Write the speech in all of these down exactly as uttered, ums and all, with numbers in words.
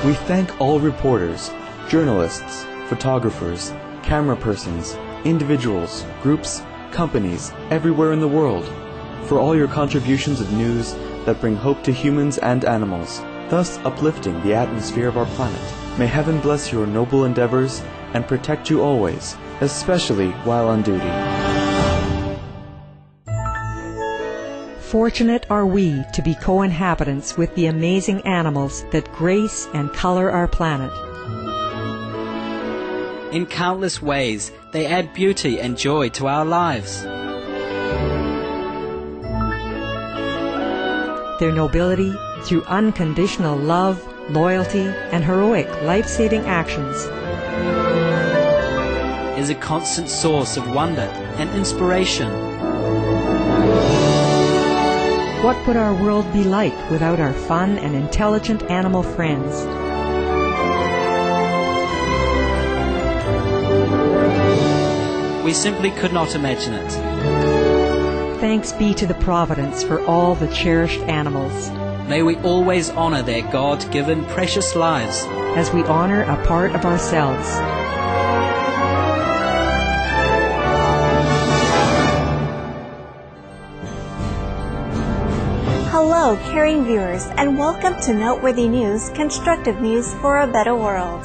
We thank all reporters, journalists, photographers, camera persons, individuals, groups, companies, everywhere in the world, for all your contributions of news that bring hope to humans and animals, thus uplifting the atmosphere of our planet. May heaven bless your noble endeavors and protect you always, especially while on duty. Fortunate are we to be co-inhabitants with the amazing animals that grace and color our planet. In countless ways, they add beauty and joy to our lives. Their nobility, through unconditional love, loyalty, and heroic life-saving actions, is a constant source of wonder and inspiration. What would our world be like without our fun and intelligent animal friends? We simply could not imagine it. Thanks be to the Providence for all the cherished animals. May we always honor their God-given precious lives as we honor a part of ourselves. Hello, caring viewers, and welcome to Noteworthy News, constructive news for a better world.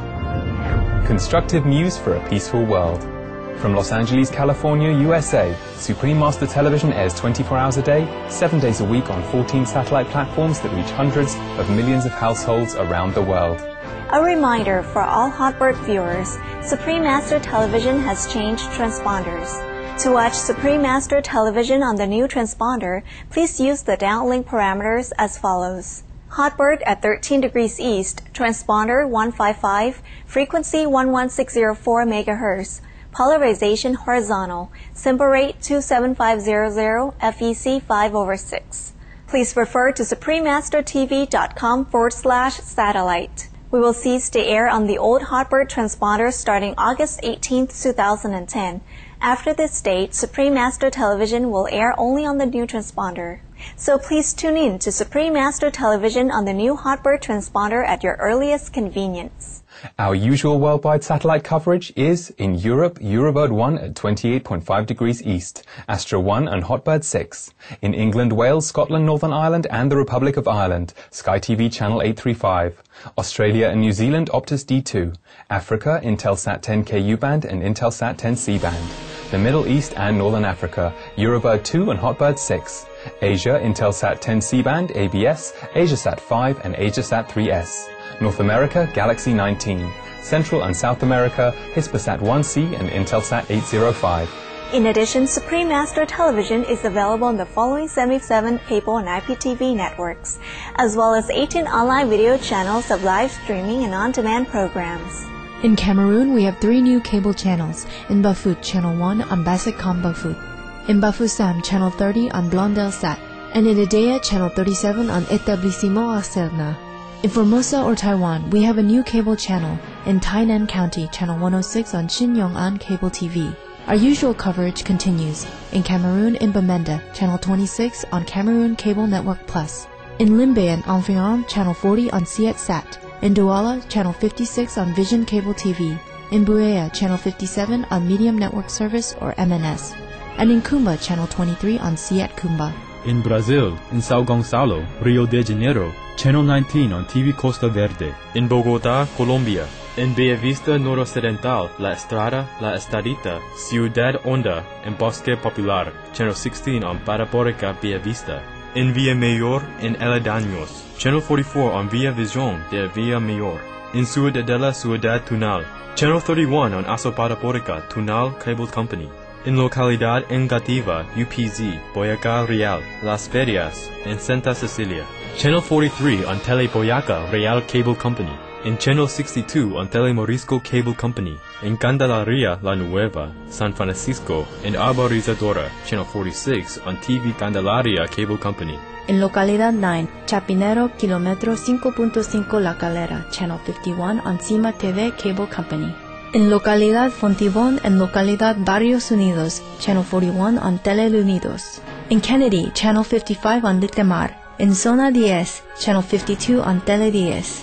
Constructive news for a peaceful world. From Los Angeles, California, U S A, Supreme Master Television airs twenty-four hours a day, seven days a week on fourteen satellite platforms that reach hundreds of millions of households around the world. A reminder for all Hotbird viewers, Supreme Master Television has changed transponders. To watch Supreme Master Television on the new transponder, please use the downlink parameters as follows. Hotbird at thirteen degrees east, transponder one fifty-five, frequency one one six zero four megahertz, polarization horizontal, symbol rate two seven five zero zero, F E C five over six. Please refer to suprememastertv.com forward slash satellite. We will cease to air on the old Hotbird transponder starting August eighteenth, two thousand ten. After this date, Supreme Master Television will air only on the new transponder. So please tune in to Supreme Master Television on the new Hotbird transponder at your earliest convenience. Our usual worldwide satellite coverage is in Europe, Eurobird one at twenty-eight point five degrees east, Astra one and Hotbird six. In England, Wales, Scotland, Northern Ireland and the Republic of Ireland, Sky T V channel eight thirty-five. Australia and New Zealand, Optus D two. Africa, Intelsat ten K U band and Intelsat ten C band. The Middle East and Northern Africa, Eurobird two and Hotbird six. Asia, Intelsat ten C band, A B S, Asiasat five and Asiasat three S. North America, Galaxy nineteen. Central and South America, Hispasat one C and Intelsat eight oh five. In addition, Supreme Master Television is available on the following seventy-seven cable and I P T V networks, as well as eighteen online video channels of live streaming and on-demand programs. In Cameroon, we have three new cable channels. In Bafut, Channel one on Basicom Bafut. In Bafoussam, Channel thirty on Blondelsat. And in Edea, Channel thirty-seven on Etablissement Arcelna. In Formosa or Taiwan, we have a new cable channel. In Tainan County, Channel one oh six on Xingyongan Cable T V. Our usual coverage continues. In Cameroon, in Bamenda, Channel twenty-six on Cameroon Cable Network Plus. In Limbe and Environ, Channel forty on Sietsat. In Douala, Channel fifty-six on Vision Cable T V. In Buea, Channel fifty-seven on Medium Network Service or M N S. And in Kumba, Channel twenty-three on Siet Kumba. In Brazil, in Sao Gonçalo, Rio de Janeiro, Channel nineteen on T V Costa Verde. In Bogotá, Colombia. In Bellavista Noroccidental, La Estrada, La Estadita, Ciudad Honda, and Bosque Popular, Channel sixteen on Parabólica Bellavista. In Villamayor, in Aledaños, Channel forty-four on Villa Visión de Villamayor. In Ciudadela Ciudad Tunal, Channel thirty-one on Aso Parabólica Tunal Cable Company. In Localidad Engativa, U P Z, Boyacá Real, Las Ferias, and Santa Cecilia. Channel forty-three on Tele Boyaca Real Cable Company. In Channel sixty-two on Tele Morisco Cable Company. In Candelaria La Nueva, San Francisco, and Arborizadora, Channel forty-six on T V Candelaria Cable Company. In Localidad nine, Chapinero Kilómetro cinco punto cinco La Calera, Channel fifty-one on Cima T V Cable Company. In Localidad Fontibón and Localidad Barrios Unidos, Channel forty-one on Tele Unidos. In Kennedy, Channel fifty-five on Litemar. In Zona ten, Channel fifty-two on Tele ten.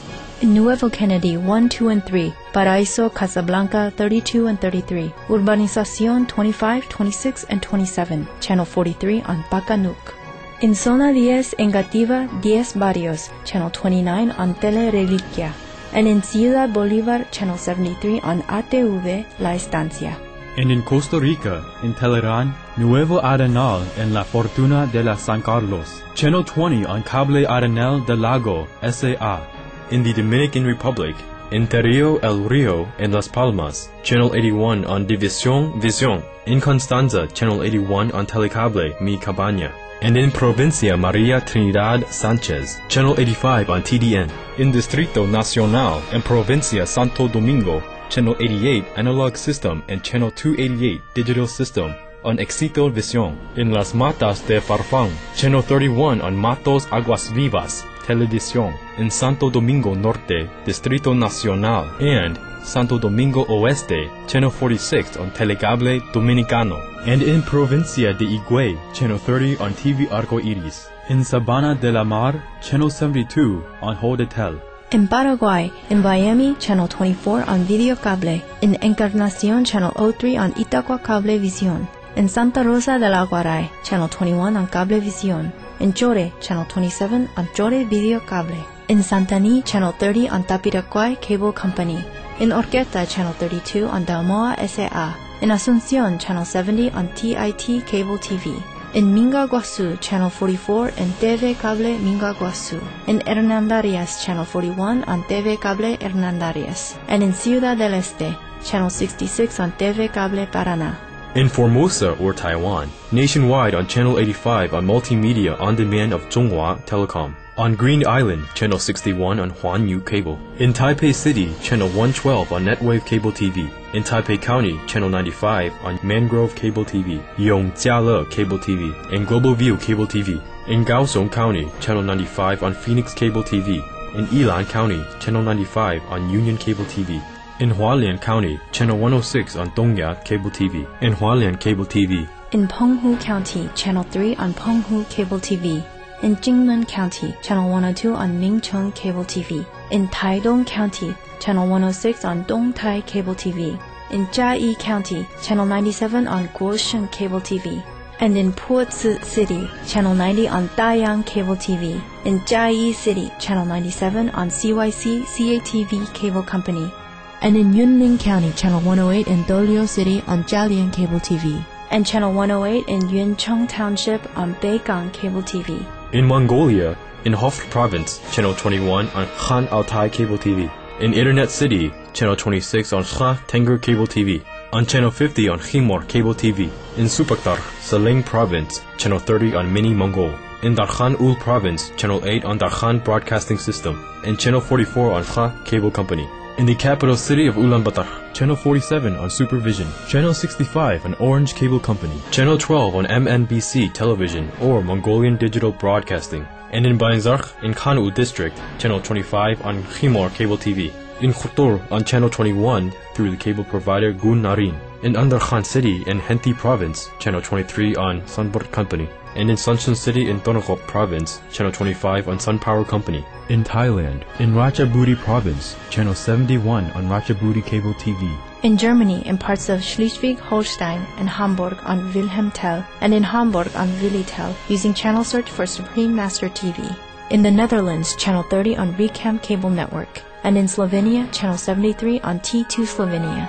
In Nuevo Kennedy one, two, and three, Paraíso, Casablanca thirty-two and thirty-three, Urbanización twenty-five, twenty-six, and twenty-seven, Channel forty-three on Pacanuc. In Zona diez, Engativa, diez Barrios, Channel twenty-nine on Tele Reliquia, and in Ciudad Bolívar, Channel seventy-three on A T V La Estancia. And in Costa Rica, in Teleran, Nuevo Arenal en La Fortuna de la San Carlos, Channel twenty on Cable Arenal del Lago, S A A. In the Dominican Republic, in Terrio El Rio en Las Palmas, Channel eighty-one on División Visión. In Constanza, Channel eighty-one on Telecable Mi Cabaña. And in Provincia Maria Trinidad Sanchez, Channel eighty-five on T D N. In Distrito Nacional and Provincia Santo Domingo, Channel eighty-eight Analog System and Channel two eighty-eight Digital System on Éxito Visión. In Las Matas de Farfán, Channel thirty-one on Matos Aguas Vivas Televisión. In Santo Domingo Norte, Distrito Nacional, and Santo Domingo Oeste, Channel forty-six on Telecable Dominicano. And in Provincia de Higüey, Channel thirty on T V Arco Iris. In Sabana de la Mar, Channel seventy-two on Hodetel. In Paraguay, in Miami, Channel twenty-four on Video Cable. In Encarnación, Channel oh three on Itaqua Cable Visión. In Santa Rosa de la Guaray, Channel twenty-one on Cable Visión. In Chore, Channel twenty-seven on Chore Video Cable. In Santaní, Channel thirty on Tapiraquay Cable Company. In Orqueta, Channel thirty-two on Dalmoa S A A. In Asunción, Channel seventy on T I T Cable T V. In Minga Guasu, Channel forty-four and T V Cable Minga Guasu. In Hernandarias, Channel forty-one on T V Cable Hernandarias. And in Ciudad del Este, Channel sixty-six on T V Cable Paraná. In Formosa or Taiwan, nationwide on Channel eighty-five on Multimedia On Demand of Zhonghua Telecom. On Green Island, Channel sixty-one on Huanyu Cable. In Taipei City, Channel one twelve on Netwave Cable T V. In Taipei County, Channel ninety-five on Mangrove Cable T V, Yongjiale Cable T V, and Global View Cable T V. In Kaohsiung County, Channel ninety-five on Phoenix Cable T V. In Yilan County, Channel ninety-five on Union Cable T V. In Hualien County, Channel one oh six on Dongya Cable T V. In Hualien Cable T V. In Penghu County, Channel three on Penghu Cable T V. In Jingmen County, Channel one oh two on Mingcheng Cable T V. In Taidong County, Channel one oh six on Dongtai Cable T V. In Jiayi County, Channel ninety-seven on Guosheng Cable T V. And in Puzi City, Channel ninety on Dayang Cable T V. In Jiayi City, Channel ninety-seven on C Y C C A T V Cable Company. And in Yunlin County, Channel one oh eight in Dolio City on Jialian Cable T V. And Channel one oh eight in Yuncheng Township on Beigang Cable T V. In Mongolia, in Hof Province, Channel twenty-one on Khan Altai Cable T V. In Internet City, Channel twenty-six on Kha Tengger Cable T V. On Channel fifty on Khimor Cable T V. In Supaktar, Saling Province, Channel thirty on Mini Mongol. In Darkhan Ul Province, Channel eight on Darkhan Broadcasting System. And Channel forty-four on Kha Cable Company. In the capital city of Ulaanbaatar, Channel forty-seven on Supervision, Channel sixty-five on Orange Cable Company, Channel twelve on M N B C Television or Mongolian Digital Broadcasting, and in Bainzarkh in Khan'u District, Channel twenty-five on Khimor Cable T V, in Khurtur on Channel twenty-one through the cable provider Gun Narin, in Andarkhan City in Henti Province, Channel twenty-three on Sunbird Company, and in Suncheon City in Tonoph Province, Channel twenty-five on Sun Power Company. In Thailand, in Ratchaburi Province, Channel seventy-one on Ratchaburi Cable T V. In Germany, in parts of Schleswig-Holstein and Hamburg on Wilhelm Tel, and in Hamburg on Willitel, using channel search for Supreme Master T V. In the Netherlands, Channel thirty on Recam Cable Network, and in Slovenia, Channel seventy-three on T two Slovenia.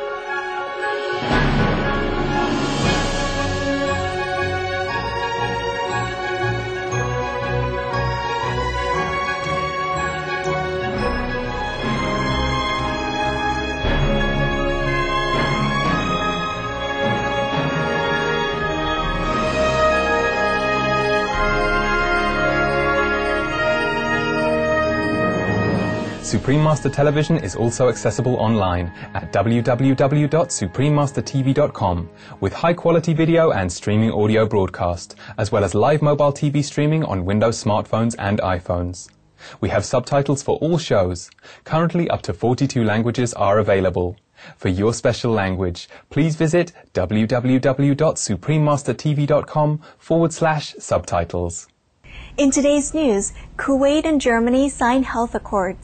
Supreme Master Television is also accessible online at w w w dot supreme master t v dot com with high-quality video and streaming audio broadcast, as well as live mobile T V streaming on Windows smartphones and iPhones. We have subtitles for all shows. Currently, up to forty-two languages are available. For your special language, please visit w w w dot supreme master t v dot com forward slash subtitles. In today's news, Kuwait and Germany signed health accords.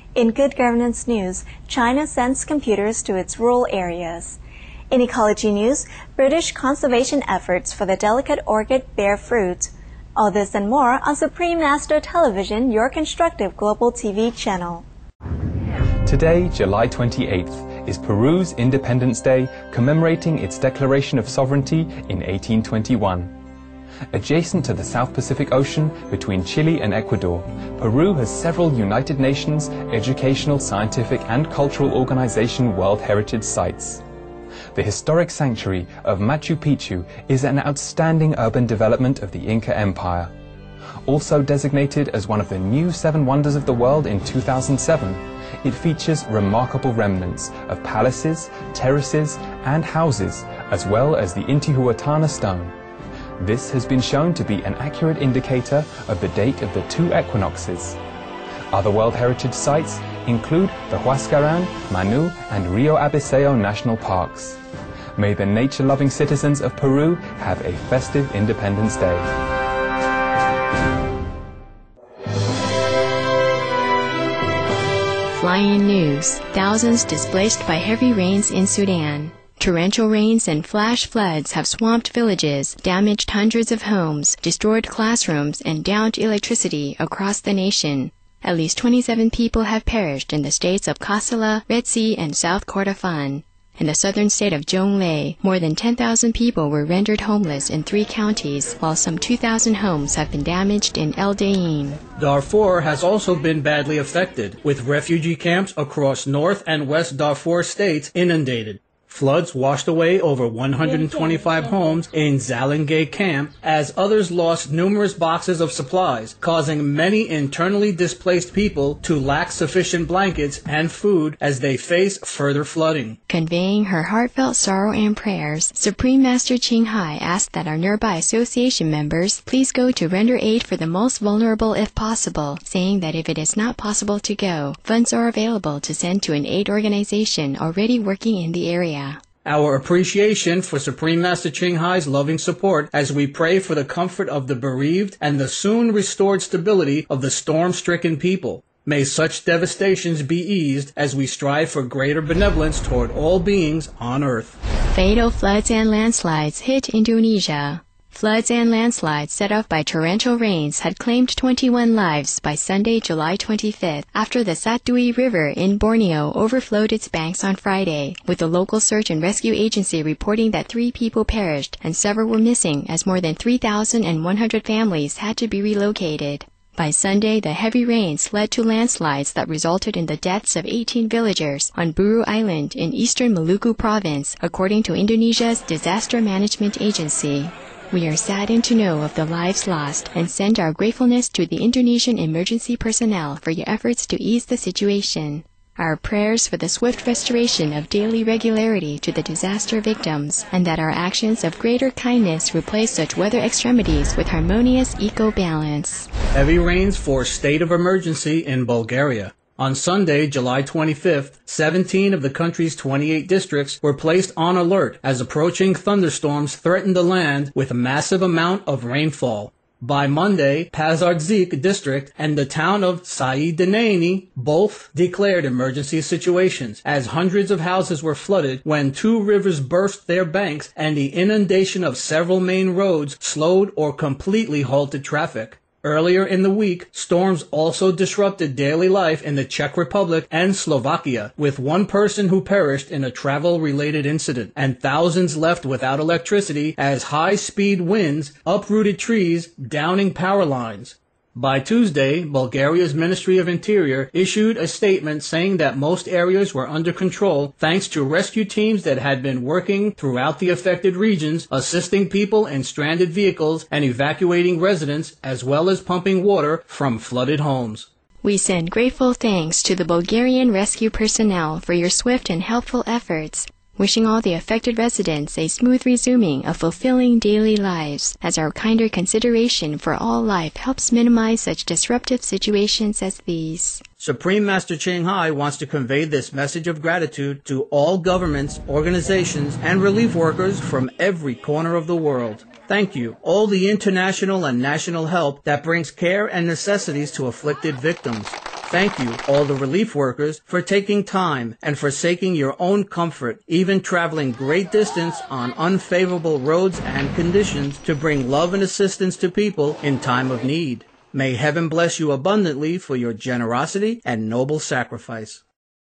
In Good Governance News, China sends computers to its rural areas. In Ecology News, British conservation efforts for the delicate orchid bear fruit. All this and more on Supreme Master Television, your constructive global T V channel. Today, July twenty-eighth, is Peru's Independence Day, commemorating its declaration of sovereignty in eighteen twenty-one. Adjacent to the South Pacific Ocean between Chile and Ecuador, Peru has several United Nations educational, scientific and cultural organization World Heritage Sites. The historic sanctuary of Machu Picchu is an outstanding urban development of the Inca Empire. Also designated as one of the new Seven Wonders of the World in two thousand seven, it features remarkable remnants of palaces, terraces and houses, as well as the Intihuatana stone. This has been shown to be an accurate indicator of the date of the two equinoxes. Other World Heritage Sites include the Huascarán, Manu and Rio Abiseo National Parks. May the nature-loving citizens of Peru have a festive Independence Day. Flying news. Thousands displaced by heavy rains in Sudan. Torrential rains and flash floods have swamped villages, damaged hundreds of homes, destroyed classrooms, and downed electricity across the nation. At least twenty-seven people have perished in the states of Kassala, Red Sea, and South Kordofan. In the southern state of Jonglei, more than ten thousand people were rendered homeless in three counties, while some two thousand homes have been damaged in El Dain. Darfur has also been badly affected, with refugee camps across North and West Darfur states inundated. Floods washed away over one hundred twenty-five homes in Zalangay camp, as others lost numerous boxes of supplies, causing many internally displaced people to lack sufficient blankets and food as they face further flooding. Conveying her heartfelt sorrow and prayers, Supreme Master Ching Hai asked that our nearby association members please go to render aid for the most vulnerable if possible, saying that if it is not possible to go, funds are available to send to an aid organization already working in the area. Our appreciation for Supreme Master Ching Hai's loving support as we pray for the comfort of the bereaved and the soon restored stability of the storm-stricken people. May such devastations be eased as we strive for greater benevolence toward all beings on earth. Fatal floods and landslides hit Indonesia. Floods and landslides set off by torrential rains had claimed twenty-one lives by Sunday, July twenty-fifth, after the Satdui River in Borneo overflowed its banks on Friday, with the local search and rescue agency reporting that three people perished and several were missing as more than three thousand one hundred families had to be relocated. By Sunday, the heavy rains led to landslides that resulted in the deaths of eighteen villagers on Buru Island in eastern Maluku province, according to Indonesia's Disaster Management Agency. We are saddened to know of the lives lost and send our gratefulness to the Indonesian emergency personnel for your efforts to ease the situation. Our prayers for the swift restoration of daily regularity to the disaster victims, and that our actions of greater kindness replace such weather extremities with harmonious eco-balance. Heavy rains forced state of emergency in Bulgaria. On Sunday, July twenty-fifth, seventeen of the country's twenty-eight districts were placed on alert as approaching thunderstorms threatened the land with a massive amount of rainfall. By Monday, Pazardzik district and the town of Saideneni both declared emergency situations, as hundreds of houses were flooded when two rivers burst their banks and the inundation of several main roads slowed or completely halted traffic. Earlier in the week, storms also disrupted daily life in the Czech Republic and Slovakia, with one person who perished in a travel-related incident, and thousands left without electricity as high-speed winds uprooted trees, downing power lines. By Tuesday, Bulgaria's Ministry of Interior issued a statement saying that most areas were under control thanks to rescue teams that had been working throughout the affected regions, assisting people in stranded vehicles and evacuating residents, as well as pumping water from flooded homes. We send grateful thanks to the Bulgarian rescue personnel for your swift and helpful efforts, wishing all the affected residents a smooth resuming of fulfilling daily lives, as our kinder consideration for all life helps minimize such disruptive situations as these. Supreme Master Ching Hai wants to convey this message of gratitude to all governments, organizations, and relief workers from every corner of the world. Thank you, all the international and national help that brings care and necessities to afflicted victims. Thank you, all the relief workers, for taking time and forsaking your own comfort, even traveling great distance on unfavorable roads and conditions to bring love and assistance to people in time of need. May heaven bless you abundantly for your generosity and noble sacrifice.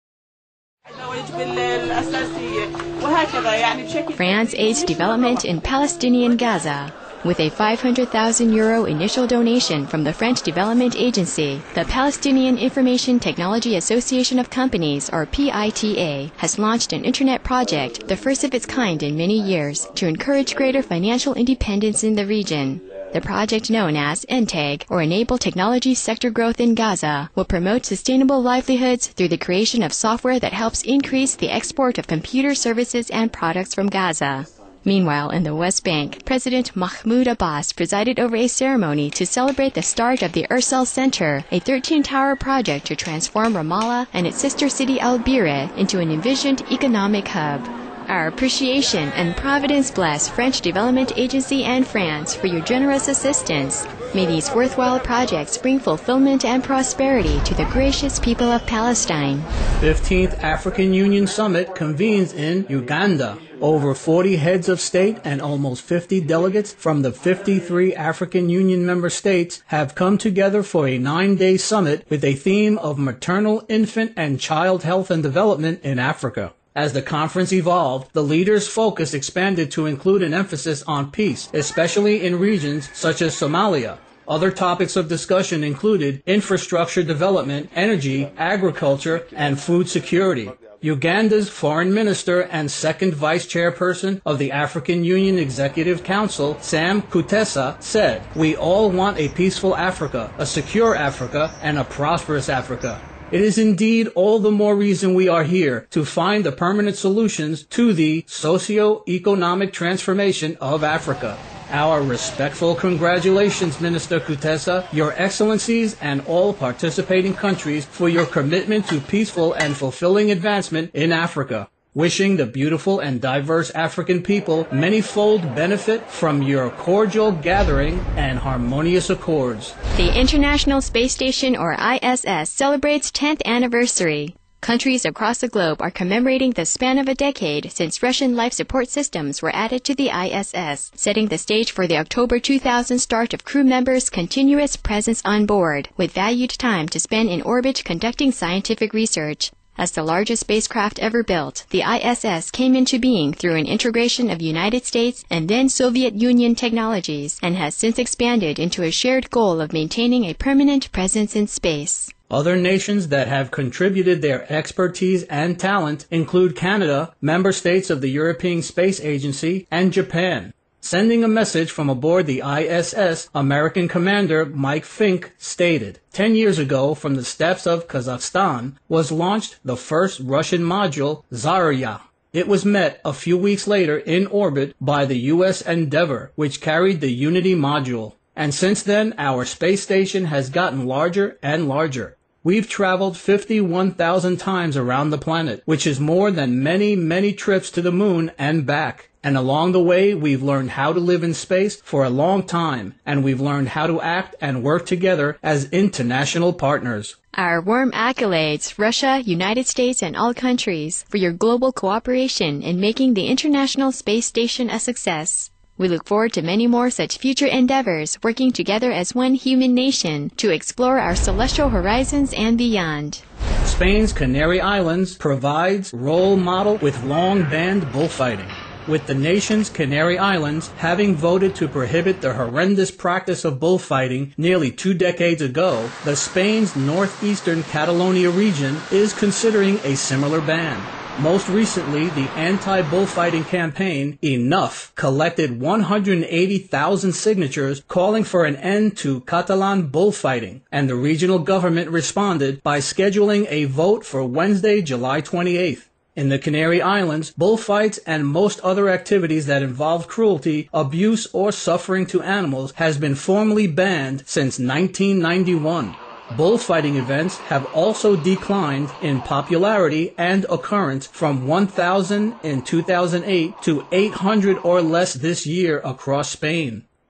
France aids development in Palestinian Gaza. With a five hundred thousand euro initial donation from the French Development Agency, the Palestinian Information Technology Association of Companies, or P I T A, has launched an internet project, the first of its kind in many years, to encourage greater financial independence in the region. The project, known as ENTEG, or Enable Technology Sector Growth in Gaza, will promote sustainable livelihoods through the creation of software that helps increase the export of computer services and products from Gaza. Meanwhile, in the West Bank, President Mahmoud Abbas presided over a ceremony to celebrate the start of the Ursel Center, a thirteen-tower project to transform Ramallah and its sister city Al Bireh into an envisioned economic hub. Our appreciation and Providence bless French Development Agency and France for your generous assistance. May these worthwhile projects bring fulfillment and prosperity to the gracious people of Palestine. fifteenth African Union Summit convenes in Uganda. Over forty heads of state and almost fifty delegates from the fifty-three African Union member states have come together for a nine-day summit with a theme of maternal, infant, and child health and development in Africa. As the conference evolved, the leaders' focus expanded to include an emphasis on peace, especially in regions such as Somalia. Other topics of discussion included infrastructure development, energy, agriculture, and food security. Uganda's foreign minister and second vice chairperson of the African Union Executive Council, Sam Kutesa, said, "We all want a peaceful Africa, a secure Africa, and a prosperous Africa. It is indeed all the more reason we are here to find the permanent solutions to the socio-economic transformation of Africa." Our respectful congratulations, Minister Kutesa, Your Excellencies, and all participating countries for your commitment to peaceful and fulfilling advancement in Africa. Wishing the beautiful and diverse African people manyfold benefit from your cordial gathering and harmonious accords. The International Space Station, or I S S, celebrates tenth anniversary. Countries across the globe are commemorating the span of a decade since Russian life support systems were added to the I S S, setting the stage for the October two thousand start of crew members' continuous presence on board, with valued time to spend in orbit conducting scientific research. As the largest spacecraft ever built, the I S S came into being through an integration of United States and then Soviet Union technologies, and has since expanded into a shared goal of maintaining a permanent presence in space. Other nations that have contributed their expertise and talent include Canada, member states of the European Space Agency, and Japan. Sending a message from aboard the I S S, American Commander Mike Fink stated, Ten years ago, from the steppes of Kazakhstan, was launched the first Russian module, Zarya. It was met a few weeks later in orbit by the U S Endeavour, which carried the Unity module. And since then, our space station has gotten larger and larger. We've traveled fifty-one thousand times around the planet, which is more than many, many trips to the moon and back. And along the way, we've learned how to live in space for a long time, and we've learned how to act and work together as international partners. Our warm accolades, Russia, United States, and all countries, for your global cooperation in making the International Space Station a success. We look forward to many more such future endeavors, working together as one human nation to explore our celestial horizons and beyond. Spain's Canary Islands provides role model with long band bullfighting. With the nation's Canary Islands having voted to prohibit the horrendous practice of bullfighting nearly two decades ago, the Spain's northeastern Catalonia region is considering a similar ban. Most recently, the anti-bullfighting campaign, Enough, collected one hundred eighty thousand signatures calling for an end to Catalan bullfighting, and the regional government responded by scheduling a vote for Wednesday, July twenty-eighth. In the Canary Islands, bullfights and most other activities that involve cruelty, abuse, or suffering to animals has been formally banned since nineteen ninety-one. Bullfighting events have also declined in popularity and occurrence from one thousand in two thousand eight to eight hundred or less this year across Spain.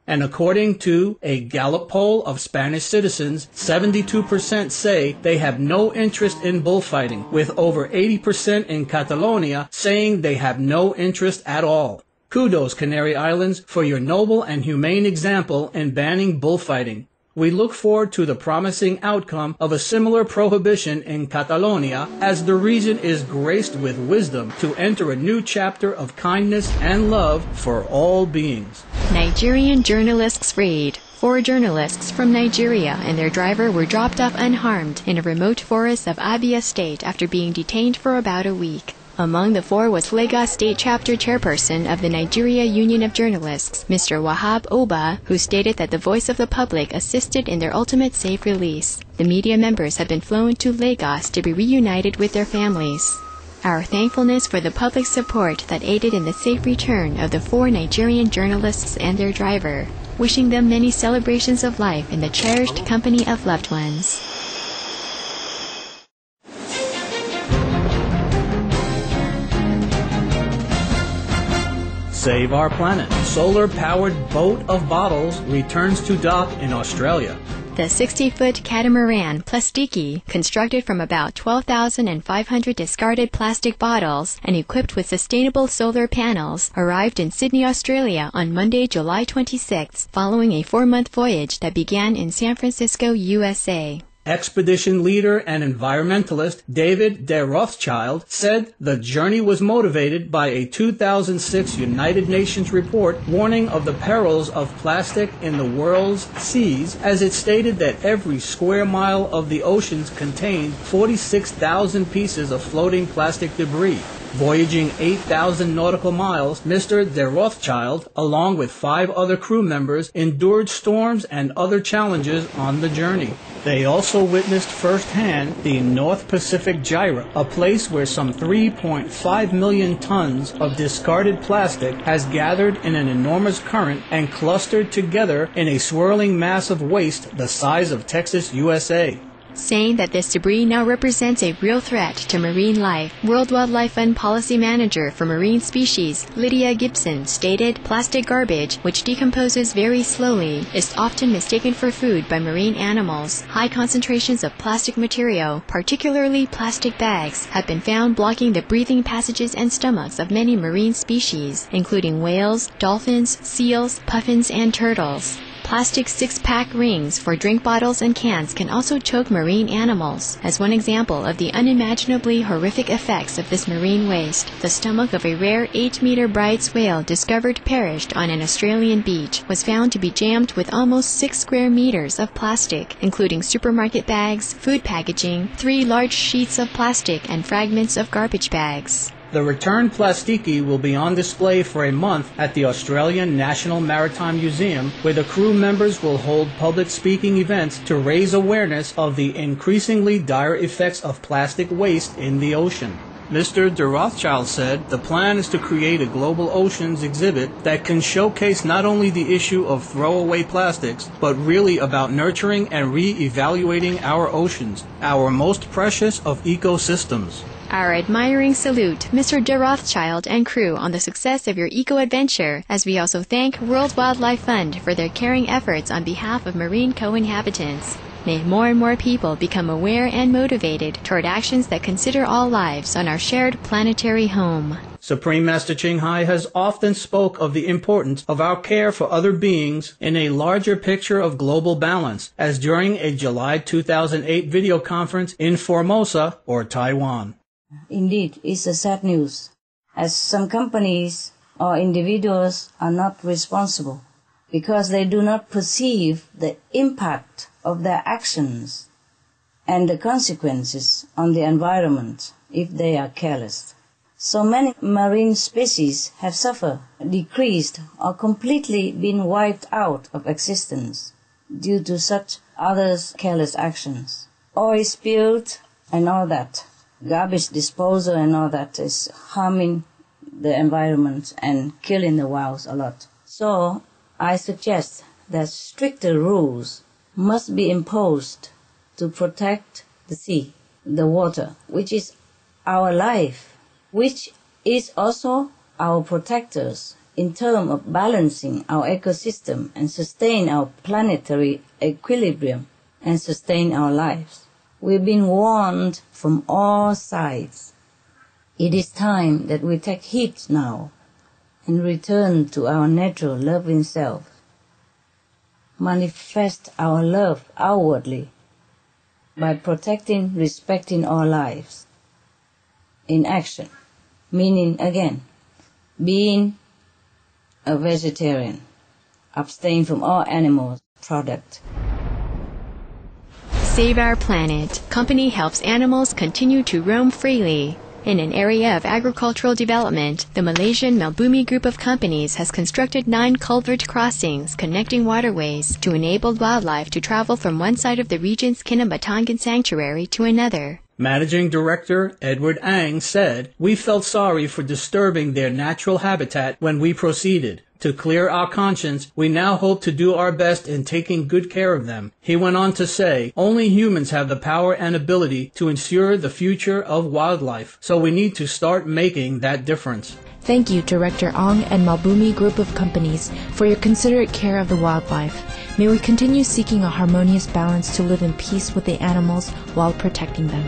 And according to a Gallup poll of Spanish citizens, seventy-two percent say they have no interest in bullfighting, with over eighty percent in Catalonia saying they have no interest at all. Kudos, Canary Islands, for your noble and humane example in banning bullfighting. We look forward to the promising outcome of a similar prohibition in Catalonia, as the region is graced with wisdom to enter a new chapter of kindness and love for all beings. Nigerian journalists freed. Four journalists from Nigeria and their driver were dropped off unharmed in a remote forest of Abia State after being detained for about a week. Among the four was Lagos State Chapter Chairperson of the Nigeria Union of Journalists, Mister Wahab Oba, who stated that the Voice of the Public assisted in their ultimate safe release. The media members have been flown to Lagos to be reunited with their families. Our thankfulness for the public support that aided in the safe return of the four Nigerian journalists and their driver, wishing them many celebrations of life in the cherished company of loved ones. Save our planet. Solar-powered boat of bottles returns to dock in Australia. The sixty-foot catamaran Plastiki, constructed from about twelve thousand five hundred discarded plastic bottles and equipped with sustainable solar panels, arrived in Sydney, Australia on Monday, July twenty-sixth, following a four-month voyage that began in San Francisco, U S A. Expedition leader and environmentalist David de Rothschild said the journey was motivated by a two thousand six United Nations report warning of the perils of plastic in the world's seas, as it stated that every square mile of the oceans contained forty-six thousand pieces of floating plastic debris. Voyaging eight thousand nautical miles, Mister de Rothschild, along with five other crew members, endured storms and other challenges on the journey. They also witnessed firsthand the North Pacific Gyre, a place where some three point five million tons of discarded plastic has gathered in an enormous current and clustered together in a swirling mass of waste the size of Texas, U S A. Saying that this debris now represents a real threat to marine life, World Wildlife Fund Policy Manager for Marine Species, Lydia Gibson, stated, "Plastic garbage, which decomposes very slowly, is often mistaken for food by marine animals. High concentrations of plastic material, particularly plastic bags, have been found blocking the breathing passages and stomachs of many marine species, including whales, dolphins, seals, puffins, and turtles. Plastic six-pack rings for drink bottles and cans can also choke marine animals. As one example of the unimaginably horrific effects of this marine waste, the stomach of a rare eight-meter Bride's whale discovered perished on an Australian beach was found to be jammed with almost six square meters of plastic, including supermarket bags, food packaging, three large sheets of plastic, and fragments of garbage bags." The returned Plastiki will be on display for a month at the Australian National Maritime Museum, where the crew members will hold public speaking events to raise awareness of the increasingly dire effects of plastic waste in the ocean. Mister de Rothschild said the plan is to create a global oceans exhibit that can showcase not only the issue of throwaway plastics, but really about nurturing and re-evaluating our oceans, our most precious of ecosystems. Our admiring salute, Mister de Rothschild and crew, on the success of your eco-adventure, as we also thank World Wildlife Fund for their caring efforts on behalf of marine co-inhabitants. May more and more people become aware and motivated toward actions that consider all lives on our shared planetary home. Supreme Master Ching Hai has often spoke of the importance of our care for other beings in a larger picture of global balance, as during a July two thousand eight video conference in Formosa, or Taiwan. Indeed, it's a sad news, as some companies or individuals are not responsible because they do not perceive the impact of their actions and the consequences on the environment if they are careless. So many marine species have suffered, decreased, or completely been wiped out of existence due to such others' careless actions. Oil spilled and all that. Garbage disposal and all that is harming the environment and killing the whales a lot. So I suggest that stricter rules must be imposed to protect the sea, the water, which is our life, which is also our protectors in terms of balancing our ecosystem and sustain our planetary equilibrium and sustain our lives. We've been warned from all sides. It is time that we take heed now and return to our natural loving self. Manifest our love outwardly by protecting, respecting our lives. In action, meaning again, being a vegetarian, abstain from all animal products. Save Our Planet company helps animals continue to roam freely. In an area of agricultural development, the Malaysian Melbumi Group of companies has constructed nine culvert crossings connecting waterways to enable wildlife to travel from one side of the region's Kinabatangan Sanctuary to another. Managing Director Edward Ang said, "We felt sorry for disturbing their natural habitat when we proceeded. To clear our conscience, we now hope to do our best in taking good care of them." He went on to say, "Only humans have the power and ability to ensure the future of wildlife, so we need to start making that difference." Thank you, Director Ong and Melbumi Group of Companies, for your considerate care of the wildlife. May we continue seeking a harmonious balance to live in peace with the animals while protecting them.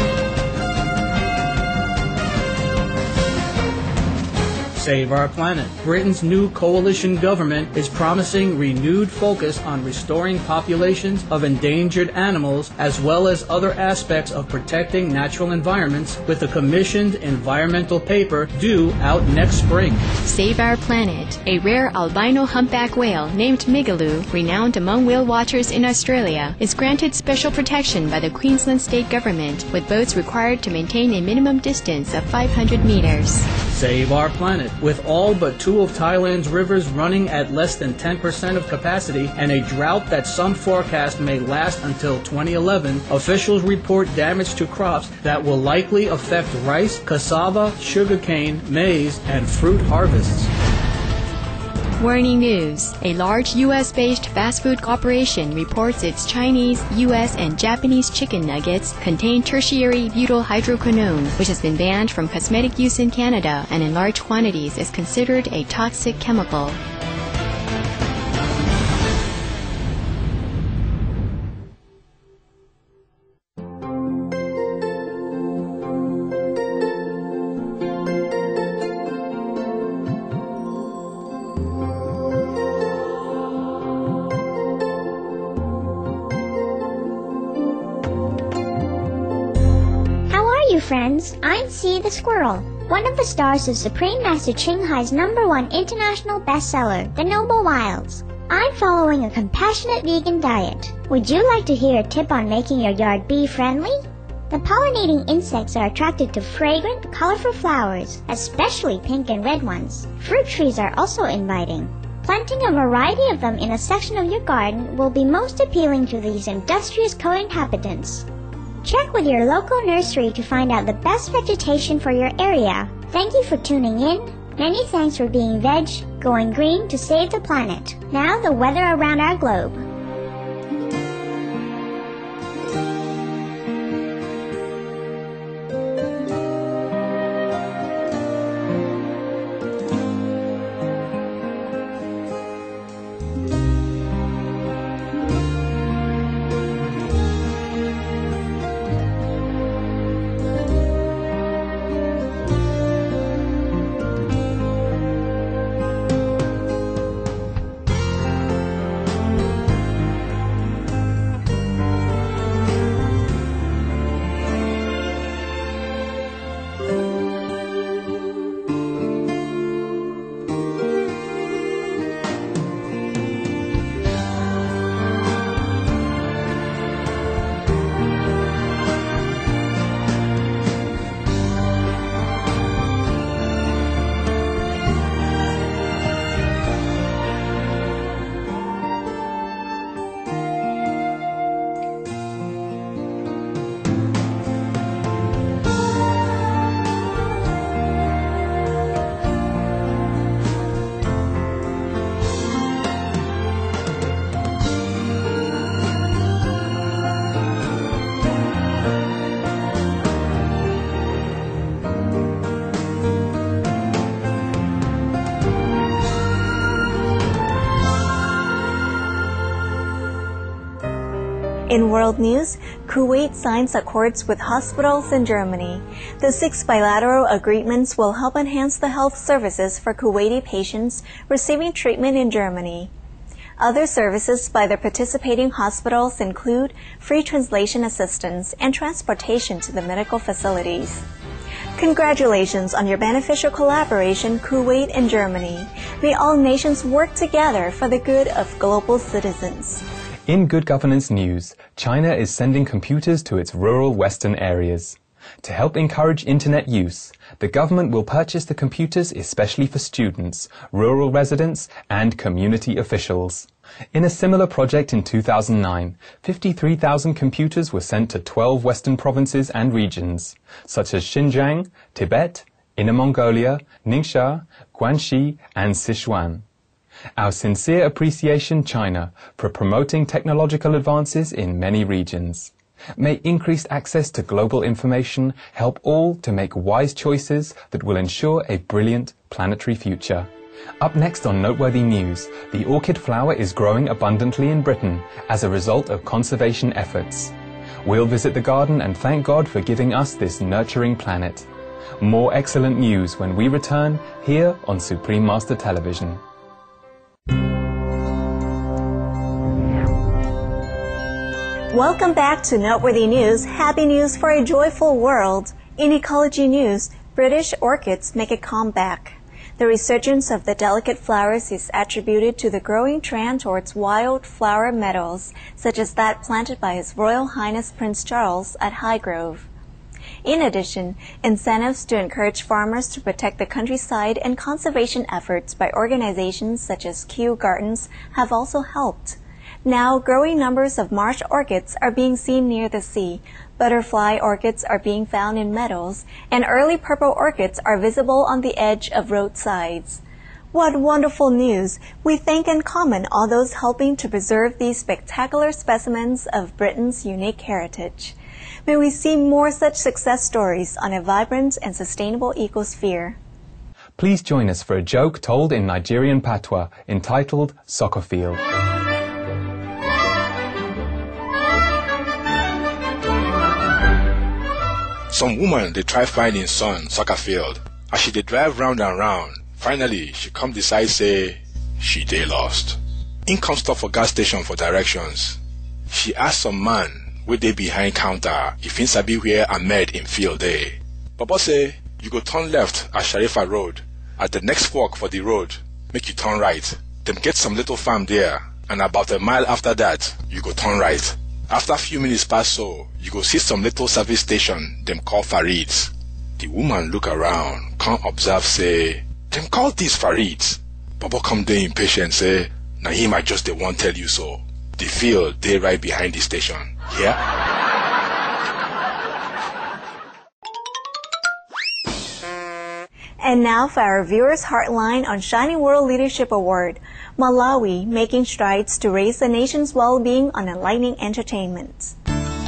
Save Our Planet. Britain's new coalition government is promising renewed focus on restoring populations of endangered animals as well as other aspects of protecting natural environments, with a commissioned environmental paper due out next spring. Save Our Planet. A rare albino humpback whale named Migaloo, renowned among whale watchers in Australia, is granted special protection by the Queensland state government, with boats required to maintain a minimum distance of five hundred meters. Save Our Planet. With all but two of Thailand's rivers running at less than ten percent of capacity and a drought that some forecast may last until twenty eleven, officials report damage to crops that will likely affect rice, cassava, sugarcane, maize, and fruit harvests. Warning News. A large U S-based fast food corporation reports its Chinese, U S, and Japanese chicken nuggets contain tertiary butyl hydroquinone, which has been banned from cosmetic use in Canada and in large quantities is considered a toxic chemical. Friends, I'm C the Squirrel, one of the stars of Supreme Master Ching Hai's number one international bestseller, The Noble Wilds. I'm following a compassionate vegan diet. Would you like to hear a tip on making your yard bee-friendly? The pollinating insects are attracted to fragrant, colorful flowers, especially pink and red ones. Fruit trees are also inviting. Planting a variety of them in a section of your garden will be most appealing to these industrious co-inhabitants. Check with your local nursery to find out the best vegetation for your area. Thank you for tuning in. Many thanks for being veg, going green to save the planet. Now the weather around our globe. In world news, Kuwait signs accords with hospitals in Germany. The six bilateral agreements will help enhance the health services for Kuwaiti patients receiving treatment in Germany. Other services by the participating hospitals include free translation assistance and transportation to the medical facilities. Congratulations on your beneficial collaboration, Kuwait and Germany. May all nations work together for the good of global citizens. In Good Governance news, China is sending computers to its rural western areas. To help encourage internet use, the government will purchase the computers especially for students, rural residents, and community officials. In a similar project in two thousand nine, fifty-three thousand computers were sent to twelve western provinces and regions, such as Xinjiang, Tibet, Inner Mongolia, Ningxia, Guangxi, and Sichuan. Our sincere appreciation, China, for promoting technological advances in many regions. May increased access to global information help all to make wise choices that will ensure a brilliant planetary future. Up next on Noteworthy News, the orchid flower is growing abundantly in Britain as a result of conservation efforts. We'll visit the garden and thank God for giving us this nurturing planet. More excellent news when we return here on Supreme Master Television. Welcome back to Noteworthy News, happy news for a joyful world. In ecology news, British orchids make a comeback. The resurgence of the delicate flowers is attributed to the growing trend towards wild flower meadows, such as that planted by His Royal Highness Prince Charles at Highgrove. In addition, incentives to encourage farmers to protect the countryside and conservation efforts by organizations such as Kew Gardens have also helped. Now, growing numbers of marsh orchids are being seen near the sea, butterfly orchids are being found in meadows, and early purple orchids are visible on the edge of roadsides. What wonderful news! We thank and commend all those helping to preserve these spectacular specimens of Britain's unique heritage. May we see more such success stories on a vibrant and sustainable ecosphere. Please join us for a joke told in Nigerian patois entitled Soccer Field. Some woman they try find in son soccer field. As she they drive round and round, finally she come decide say she dey lost. In come stop for gas station for directions. She ask some man wey dey behind counter if he sabi where Ahmed in field dey. Papa say you go turn left at Sharifa Road. At the next fork for the road, make you turn right. Them get some little farm there, and about a mile after that, you go turn right. After a few minutes pass so, you go see some little service station, them call Farid's. The woman look around, come observe say, them call these Farid's. Papa come dey impatient say, na him I just dey want tell you so. The field dey right behind the station. Yeah? And now for our viewers' Heartline on Shining World Leadership Award. Malawi making strides to raise the nation's well-being on enlightening entertainment.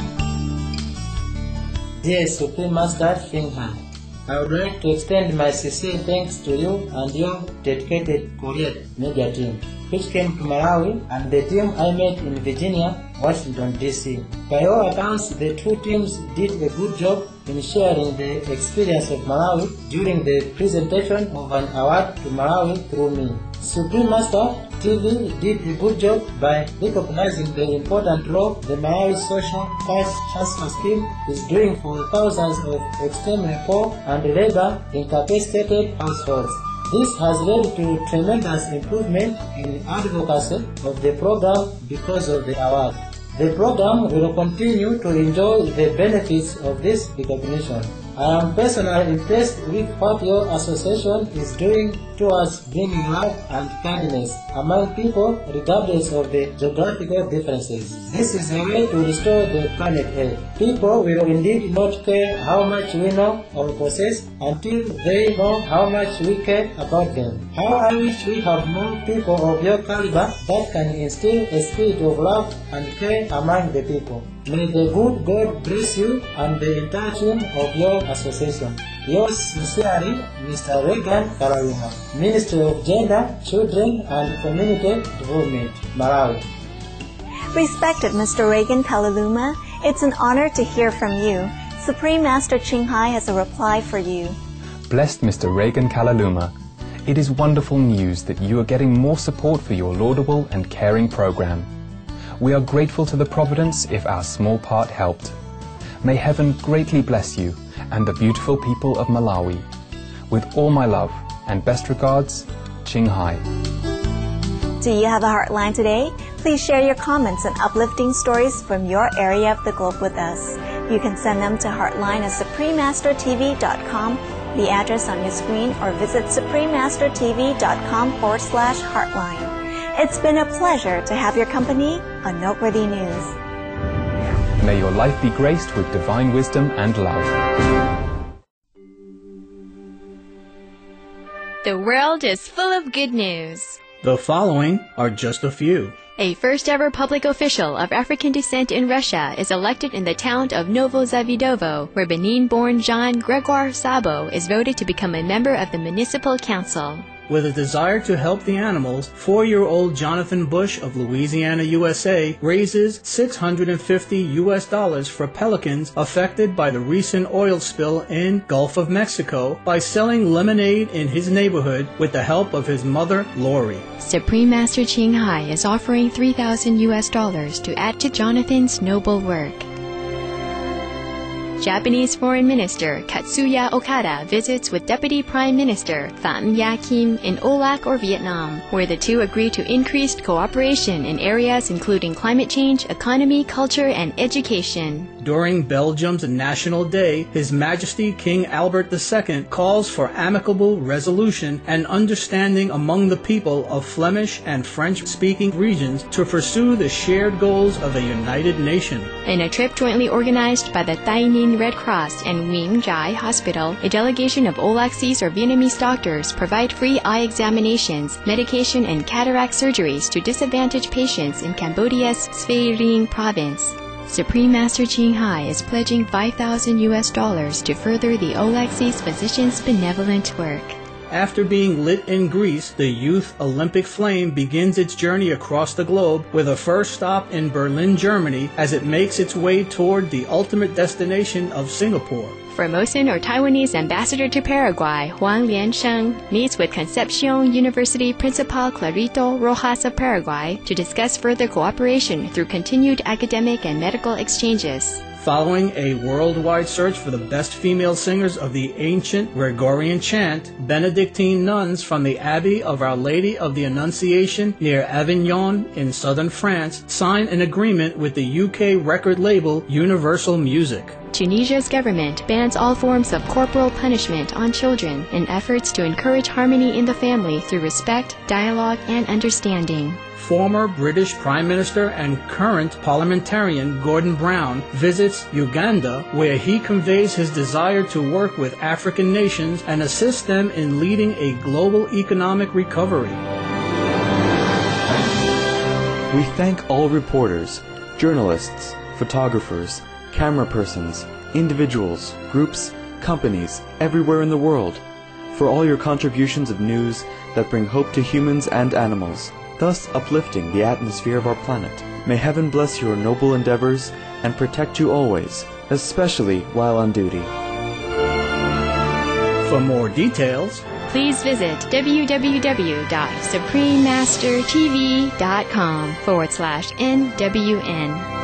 Dear Supreme Master Shinhan, I would like to extend my sincere thanks to you and your dedicated Korean media team, which came to Malawi, and the team I met in Virginia, Washington, D C By all accounts, the two teams did a good job in sharing the experience of Malawi during the presentation of an award to Malawi through me. Supreme Master T V did a good job by recognizing the important role the Malawi Social Vice Chancellor Scheme is doing for thousands of extremely poor and labor incapacitated households. This has led to tremendous improvement in advocacy of the program because of the award. The program will continue to enjoy the benefits of this recognition. I am personally impressed with what your association is doing towards bringing love and kindness among people regardless of the geographical differences. This is a way to restore the planet Earth. People will indeed not care how much we know or possess until they know how much we care about them. How I wish we have more people of your caliber that can instill a spirit of love and care among the people. May the good God bless you and the entire team of your association. Yours sincerely, Mister Regan Karayuma, Ministry of Gender, Children and Community Development, Malawi. Respected Mister Reagan Kalaluma, it's an honor to hear from you. Supreme Master Ching Hai has a reply for you. Blessed Mister Reagan Kalaluma, it is wonderful news that you are getting more support for your laudable and caring program. We are grateful to the Providence if our small part helped. May heaven greatly bless you and the beautiful people of Malawi. With all my love and best regards, Ching Hai. Do you have a heartline today? Please share your comments and uplifting stories from your area of the globe with us. You can send them to heartline at supreme master t v dot com, the address on your screen, or visit supreme master t v dot com forward slash heartline. It's been a pleasure to have your company on Noteworthy News. May your life be graced with divine wisdom and love. The world is full of good news. The following are just a few. A first-ever public official of African descent in Russia is elected in the town of Novo Zavidovo, where Benin-born Jean Gregoire Sabo is voted to become a member of the municipal council. With a desire to help the animals, four-year-old Jonathan Bush of Louisiana, U S A, raises six hundred fifty U S dollars for pelicans affected by the recent oil spill in Gulf of Mexico by selling lemonade in his neighborhood with the help of his mother, Lori. Supreme Master Ching Hai is offering three thousand U S dollars to add to Jonathan's noble work. Japanese Foreign Minister Katsuya Okada visits with Deputy Prime Minister Pham Nhat Kim in Olac or Vietnam, where the two agree to increased cooperation in areas including climate change, economy, culture, and education. During Belgium's National Day, His Majesty King Albert the Second calls for amicable resolution and understanding among the people of Flemish and French-speaking regions to pursue the shared goals of a united nation. In a trip jointly organized by the Tay Ninh Red Cross and Nguyen Jai Hospital, a delegation of Olaxese or Vietnamese doctors provide free eye examinations, medication, and cataract surgeries to disadvantaged patients in Cambodia's Svay Rieng province. Supreme Master Ching Hai is pledging five thousand U S dollars to further the Olaxese physicians' benevolent work. After being lit in Greece, the Youth Olympic Flame begins its journey across the globe with a first stop in Berlin, Germany, as it makes its way toward the ultimate destination of Singapore. Formosan or Taiwanese ambassador to Paraguay, Huang Liansheng, meets with Concepcion University Principal Clarito Rojas of Paraguay to discuss further cooperation through continued academic and medical exchanges. Following a worldwide search for the best female singers of the ancient Gregorian chant, Benedictine nuns from the Abbey of Our Lady of the Annunciation near Avignon in southern France sign an agreement with the U K record label Universal Music. Tunisia's government bans all forms of corporal punishment on children in efforts to encourage harmony in the family through respect, dialogue, and understanding. Former British Prime Minister and current parliamentarian Gordon Brown visits Uganda, where he conveys his desire to work with African nations and assist them in leading a global economic recovery. We thank all reporters, journalists, photographers, camera persons, individuals, groups, companies, everywhere in the world, for all your contributions of news that bring hope to humans and animals, thus uplifting the atmosphere of our planet. May heaven bless your noble endeavors and protect you always, especially while on duty. For more details, please visit www.suprememastertv.com forward slash NWN.